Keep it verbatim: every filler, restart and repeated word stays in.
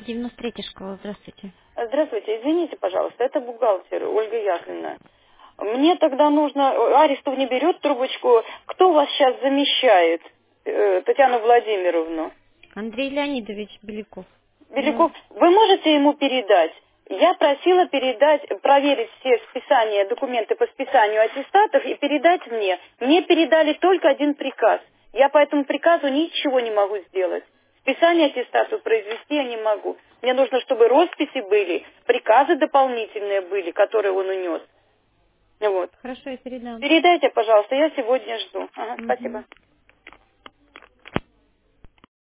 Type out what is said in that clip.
девяносто третья школа, здравствуйте. Здравствуйте, извините, пожалуйста, это бухгалтер Ольга Яхлина. Мне тогда нужно, Арестов не берет трубочку, кто вас сейчас замещает, Э, Татьяну Владимировну? Андрей Леонидович Беляков. Ну, Беляков, вы можете ему передать? Я просила передать, проверить все списания, документы по списанию аттестатов и передать мне. Мне передали только один приказ. Я по этому приказу ничего не могу сделать. Списание аттестатов произвести я не могу. Мне нужно, чтобы росписи были, приказы дополнительные были, которые он унес. Вот. хорошо, я передам. Передайте, пожалуйста, я сегодня жду. Ага, Мгм. спасибо.